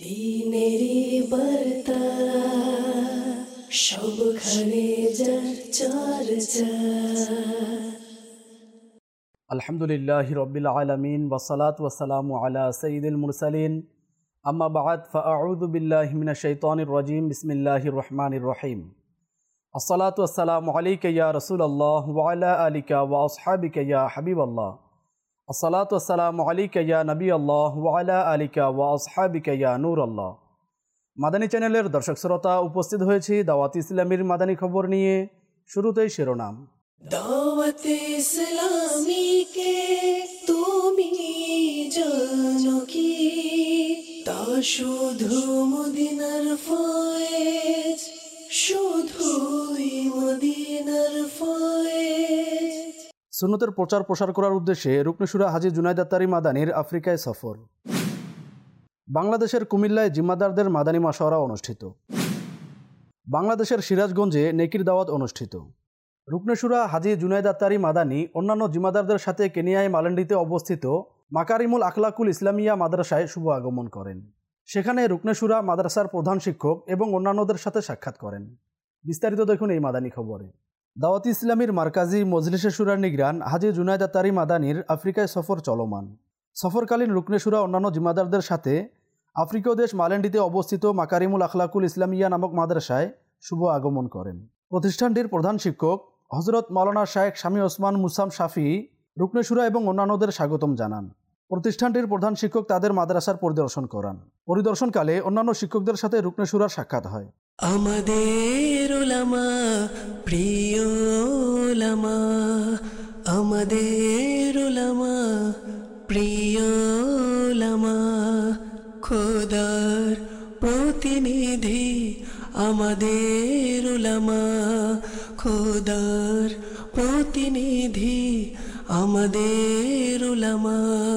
দিনেরি বার্তা সবখানে যার চর্চা। আলহামদুলিল্লাহি রাব্বিল আলামিন ওয়াসসালাতু ওয়াসসালামু আলা সাইয়্যিদিল মুরসালিন আম্মা বা'দ ফাআউযু বিল্লাহি মিনাশ শাইতানির রাজীম বিসমিল্লাহির রহমানির রহিম। আসসালাতু ওয়াসসালামু আলাইকা ইয়া রাসূলুল্লাহ ওয়া আলা আলিকা ওয়া আসহাবিকা ইয়া হাবিবাল্লাহ। আসসালাতু ওয়াসসালামু আলাইকা ইয়া নবিয়াল্লাহ ওয়া আলা আলিকা ওয়া আসহাবিকা ইয়া নূরাল্লাহ। মাদানী চ্যানেলের দর্শক শ্রোতা, উপস্থিত হয়েছি দাওয়াত ইসলামীর মাদানী খবর নিয়ে। শুরুতেই শিরোনাম। দাওয়াত ইসলামী কে তুমি জানো কি? তা শুধু মদিনার ফয়েজ, শুধুই মদিনার ফয়েজ। সুন্নতের প্রচার প্রসার করার উদ্দেশ্যে রুকনে শুরা হাজী জুনায়েদ আত্তারী মাদানীর আফ্রিকায় সফর। বাংলাদেশের কুমিল্লায় জিম্মাদারদের মাদানী মাশওয়ারা অনুষ্ঠিত। বাংলাদেশের সিরাজগঞ্জে নেকির দাওয়াত অনুষ্ঠিত। রুকনে শুরা হাজী জুনায়েদ আত্তারী মাদানী অন্যান্য জিম্মাদারদের সাথে কেনিয়ায় মালেন্ডিতে অবস্থিত মাকারিমুল আখলাকুল ইসলামিয়া মাদ্রাসায় শুভ আগমন করেন। সেখানে রুকনে শুরা মাদ্রাসার প্রধান শিক্ষক এবং অন্যান্যদের সাথে সাক্ষাৎ করেন। বিস্তারিত দেখুন এই মাদানী খবরে। দাওয়াত ইসলামীর মার্কাজি মজলিসে শুরার নিগরান হাজী জুনায়েদ আত্তারী মাদানীর আফ্রিকায় সফর চলমান। সফরকালীন রুকনে শুরা অন্যান্য জিম্মাদারদের সাথে আফ্রিকীয় দেশ মালেন্ডিতে অবস্থিত মাকারিমুল আখলাকুল ইসলামিয়া নামক মাদ্রাসায় শুভ আগমন করেন। প্রতিষ্ঠানটির প্রধান শিক্ষক হজরত মাওলানা শায়েখ শামী ওসমান মুসাম শাফি রুকনে শুরা এবং অন্যান্যদের স্বাগতম জানান। প্রতিষ্ঠানটির প্রধান শিক্ষক তাদের মাদ্রাসার পরিদর্শন করান। পরিদর্শনকালে অন্যান্য শিক্ষকদের সাথে রুকনে শুরার সাক্ষাৎ হয়। আমাদের উলামা, প্রিয় উলামা, আমাদের উলামা, প্রিয় উলামা, খোদার প্রতিনিধি আমাদের উলামা, খোদার প্রতিনিধি আমাদের উলামা,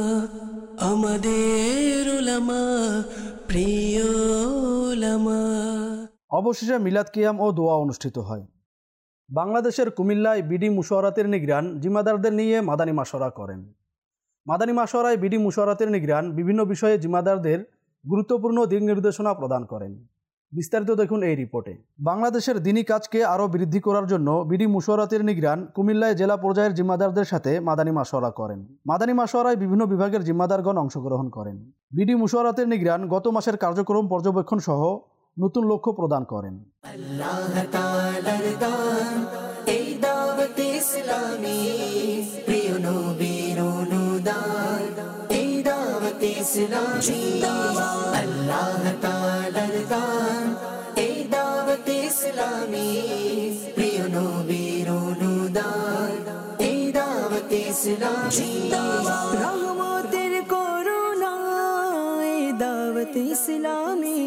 আমাদের উলামা, প্রিয় উলামা। অবশেষে মিলাদ কিয়াম ও দোয়া অনুষ্ঠিত হয়। বাংলাদেশের কুমিল্লায় বিডি মুশওয়ারাতের নিগরান জিম্মাদারদের নিয়ে মাদানী মাশওয়ারা করেন। মাদানী মাশওয়ারায় বিডি মুশওয়ারাতের নিগরান বিভিন্ন বিষয়ে জিম্মাদারদের গুরুত্বপূর্ণ দিক নির্দেশনা প্রদান করেন। বিস্তারিত দেখুন এই রিপোর্টে। বাংলাদেশের দিনী কাজকে আরও বৃদ্ধি করার জন্য বিডি মুশওয়ারাতের নিগরান কুমিল্লায় জেলা পর্যায়ের জিম্মাদারদের সাথে মাদানী মাশওয়ারা করেন। মাদানী মাশওয়ারায় বিভিন্ন বিভাগের জিম্মাদারগণ অংশগ্রহণ করেন। বিডি মুশওয়ারাতের নিগরান গত মাসের কার্যক্রম পর্যবেক্ষণ সহ নতুন লক্ষ্য প্রদান করেন। আল্লাহ তাআলার দান এই দাওয়াত ইসলামী, প্রিয় নবীর অনুদান এই দাওয়াত ইসলামী। আল্লাহ তাআলার দান এই দাওয়াত ইসলামী, প্রিয় নবীর অনুদান এই দাওয়াত ইসলামী। রহমতের করুণা এই দাওয়াত ইসলামী,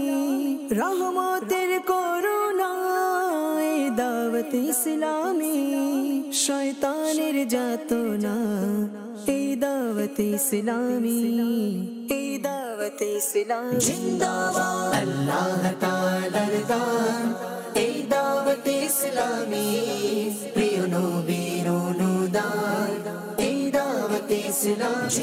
রহমতের করুণা এই দাওয়াত ইসলামী। শয়তানের যাতনা এই দাওয়াত ইসলামী, এই দাওয়াত ইসলামী। জিন্দাবাদ আল্লাহ তাআলার দান এই দাওয়াত ইসলামী, প্রিয় নবীর অনুদান এই দাওয়াত ইসলামী।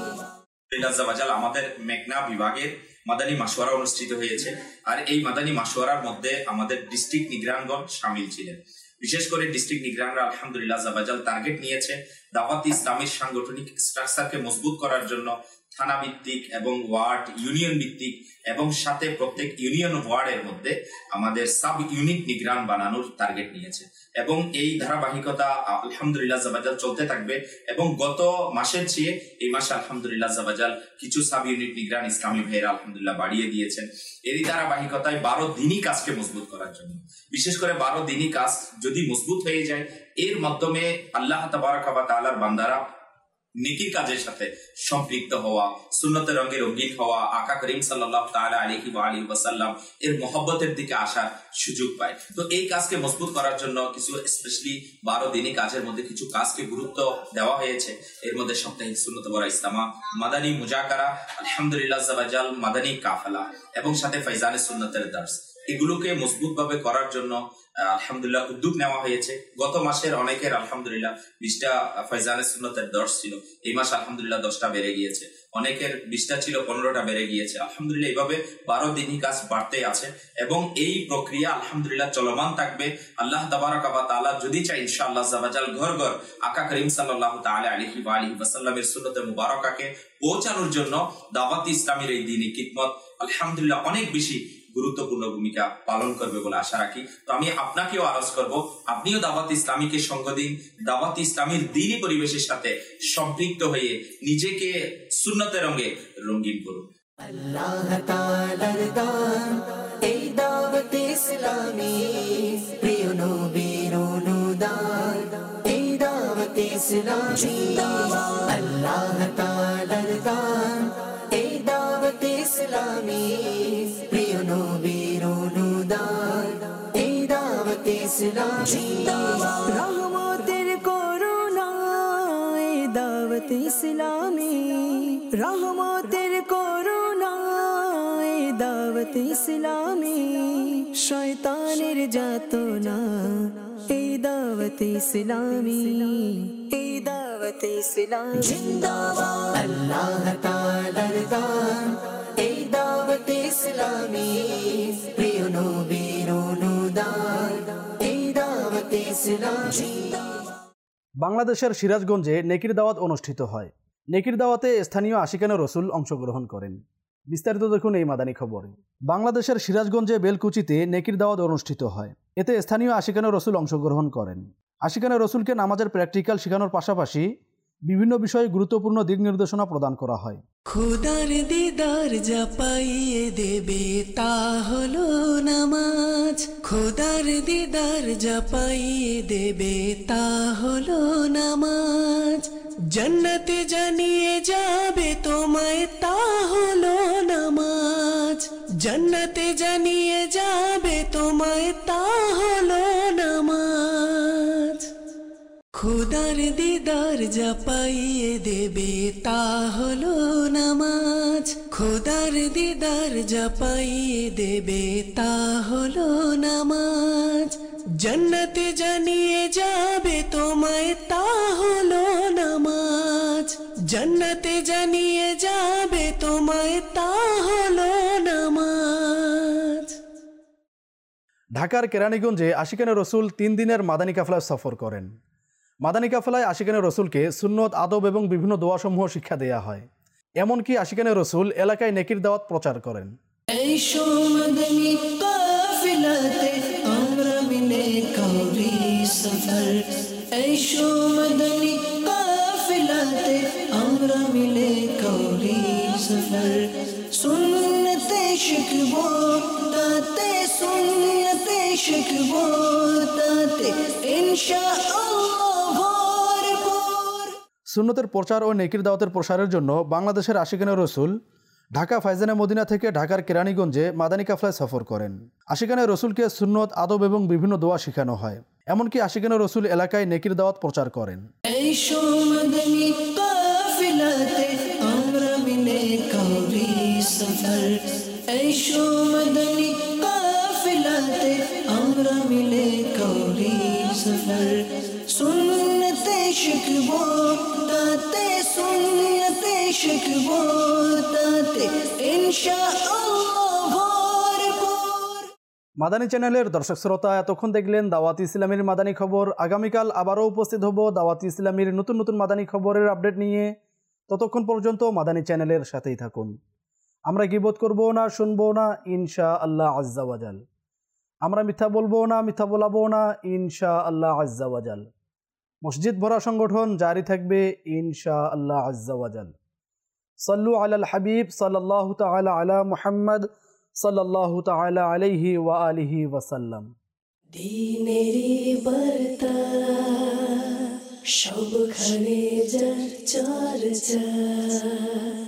আমাদের মেঘনা বিভাগের মাদানী মাশওয়ারা অনুষ্ঠিত হয়েছে। আর এই মাদানী মাশওয়ারার মধ্যে আমাদের ডিস্ট্রিক্ট নিগরানগণ শামিল ছিলেন। বিশেষ করে ডিস্ট্রিক্ট নিগরানরা আলহামদুলিল্লাহ জাবাজাল টার্গেট নিয়েছে দাওয়াত ইসলামের সাংগঠনিক স্ট্রাকচারকে মজবুত করার জন্য থানা ভিত্তিক এবং ওয়ার্ড ইউনিয়ন ভিত্তিক এবং সাথে প্রত্যেক ইউনিয়ন ওয়ার্ডের মধ্যে আমাদের সাব ইউনিট নিগরান বানানোর টার্গেট নিয়েছে এবং এই ধারাবাহিকতা আলহামদুলিল্লাহ জাবাজাল চলতে থাকবে এবং গত মাসের চেয়ে এই মাসে আলহামদুলিল্লাহ জাবাজাল কিছু সাব ইউনিট নিগরান ইসলামী ভাইয়েরা আলহামদুলিল্লাহ বাড়িয়ে দিয়েছেন। এরই ধারাবাহিকতায় 12 দিনই কাজকে মজবুত করার জন্য, বিশেষ করে 12 দিনই কাজ যদি মজবুত হয়ে যায়, এর মাধ্যমে আল্লাহ তাবারাক ওয়া তাআলার বান্দারা নেকির কাজের সাথে সম্পৃক্ত হওয়া, সুন্নতের রঙে রঙিন হওয়া, আকা করিম সাল্লাল্লাহু তাআলা আলাইহি ওয়া আলিহি ওয়াসাল্লাম এর মহব্বতের দিকে আসার সুযোগ পায়। তো এই কাজকে মজবুত করার জন্য কিছু স্পেশালি 12 দিনই কাজের মধ্যে কিছু কাজকে গুরুত্ব দেওয়া হয়েছে। এর মধ্যে সাপ্তাহিক সুন্নত ওয়া ইসলামা, মাদানী মুজাকারা, আলহামদুলিল্লাহ জাবাজাল মাদানী কাফেলা এবং সাথে ফাইজানে সুন্নতের দার্স, এগুলোকে মজবুত ভাবে করার জন্য আলহামদুলিল্লাহ উদ্যোগ নেওয়া হয়েছে। গত মাসের অনেকের আলহামদুলিল্লাহ 20টা ফাইজানে সুন্নতের দর্শ ছিল, এই মাস আলহামদুলিল্লাহ 10টা বেড়ে গিয়েছে। অনেকের 20টা ছিল 15টা বেড়ে গিয়েছে। আলহামদুলিল্লাহ এইভাবে 12 দিনই কাজ বাড়তে আছে এবং এই প্রক্রিয়া আলহামদুলিল্লাহ চলমান থাকবে। আল্লাহ তাবারাক ওয়া তাআলা যদি চাই ইনশাআল্লাহ জাবাজাল ঘর ঘর আকা করিম সাল্লাল্লাহু তাআলা আলাইহি ওয়া আলিহি ওয়াসাল্লামের সুন্নতে মুবারাকাকে পৌঁছানোর জন্য দাওয়াত ইসলামের এই দ্বীনি খিদমত আলহামদুলিল্লাহ অনেক বেশি গুরুত্বপূর্ণ ভূমিকা পালন করবে বলে আশা রাখি। তো আমি আপনাকেও আরজ করব, আপনিও দাওয়াত ইসলামীকে সঙ্গ দিন, দাওয়াত ইসলামীর দ্বীনি পরিবেশের সাথে সম্পৃক্ত হয়ে নিজেকে সুন্নতের রঙে রঙিন করুন। আল্লাহ তাআলার দান এই দাওয়াত ইসলামী, প্রিয় নবীর অনুদান এই দাওয়াত ইসলামী। আল্লাহ তাআলার দান এই দাওয়াত ইসলামী, প্রিয় নবীর অনুদান এই দাওয়াত ইসলামী। রহমতের করুণা এই দাওয়াত ইসলামী, রহমতের করুণা এই দাওয়াত ইসলামী। শয়তানের যাতনা এই দাওয়াত ইসলামী, এই দাওয়াত ইসলামী জিন্দাবাদ। আল্লাহ তাআলার দান এই দাওয়াত ইসলামী, প্রিয় নবীর অনুদান এই দাওয়াত ইসলামী। বাংলাদেশের সিরাজগঞ্জে নেকির দাওয়াত অনুষ্ঠিত হয়। নেকির দাওয়াতে স্থানীয় আশিকানে রসুল অংশগ্রহণ করেন। বিস্তারিত দেখুন এই মাদানী খবরে। বাংলাদেশের সিরাজগঞ্জে বেলকুচিতে নেকির দাওয়াত অনুষ্ঠিত হয়। এতে স্থানীয় আশিকানে রসুল অংশগ্রহণ করেন। আশিকানে রসুলকে নামাজের প্র্যাকটিক্যাল শেখানোর পাশাপাশি বিভিন্ন বিষয়ে গুরুত্বপূর্ণ দিক নির্দেশনা প্রদান করা হয়। খুদার দিদার যা পাইয়ে দেবে তা হলো নামাজ, খুদার দিদার যা পাইয়ে দেবে তা হলো নামাজ। জান্নাতে জানিয়ে যাবে তোমায় তা হলো নামাজ, জান্নাতে জানিয়ে যাবে তোমায় তা হলো নামাজ। খুদার দিদার যা পাইয়ে দেবে তা হলো নামাজ, খুদার দিদার যা পাইয়ে দেবে তা হলো নামাজ। জান্নাতে জানিয়ে যাবে তোমায় তা হলো নামাজ, জান্নাতে জানিয়ে যাবে তোমায় তা হলো নামাজ। ঢাকার কেরানীগঞ্জে আশিকানে রসুল 3 দিনের মাদানী কাফেলায় সফর করেন। মাদানী কাফেলায় আশিকানে রসুলকে সুন্নত, আদব এবং বিভিন্ন দোয়াসমূহ শিক্ষা দেয়া হয়। এমনকি আশিকানে রসুল এলাকায় নেকির দাওয়াত প্রচার করেন। এই মাদানী কাফেলাতে আমরা মিলে করি সফর, এই মাদানী কাফেলাতে আমরা মিলে করি সফর। সুন্নতে শিখবো তাতে, সুন্নতে শিখবো তাতে ইনশাআল্লাহ ভরপুর। সুন্নতের প্রচার ও নেকির দাওয়াতের প্রসারের জন্য বাংলাদেশের আশিকানে রসুল ঢাকা ফাইজানে মদিনা থেকে ঢাকার কেরানীগঞ্জে মাদানী কাফেলায় সফর করেন। আশিকানে রসুলকে সুন্নত, আদব এবং বিভিন্ন দোয়া শেখানো হয়। এমনকি আশিকানে রসুল এলাকায় নেকির দাওয়াত প্রচার করেন। এই মাদানী কাফেলাতে আমরা মিলে করি সফর, এই মাদানী কাফেলাতে আমরা মিলে করি সফর। সুন্নতে শিখবো তাতে, সুন্নতে শিখবো তাতে ইনশাআল্লাহ ভরপুর। মাদানী চ্যানেলের দর্শক শ্রোতা, এতক্ষণ দেখলেন দাওয়াত ইসলামীর মাদানী খবর। আগামীকাল আবারও উপস্থিত হব দাওয়াত ইসলামীর নতুন নতুন মাদানী খবরের আপডেট নিয়ে। ততক্ষণ পর্যন্ত মাদানী চ্যানেলের সাথেই থাকুন। আমরা গীবত করব না, শুনবো না ইনশাআল্লাহ আজ্জা ওয়াজাল। আমরা মিথ্যা বলবো না, মিথ্যা বলাবো না ইনশাআল্লাহ আজ্জা ওয়াজাল। মসজিদ ভরা সংগঠন জারি থাকবে ইনশাআল্লাহ আজ্জা ওয়াজাল। সাল্লু আলাল হাবিব সাল্লাল্লাহু তাআলা আলা মুহাম্মদ সাল্লাল্লাহু তাআলা আলাইহি ওয়া আলিহি ওয়াসাল্লাম। দিনেরি বার্তা সবখানে যার চর্চা।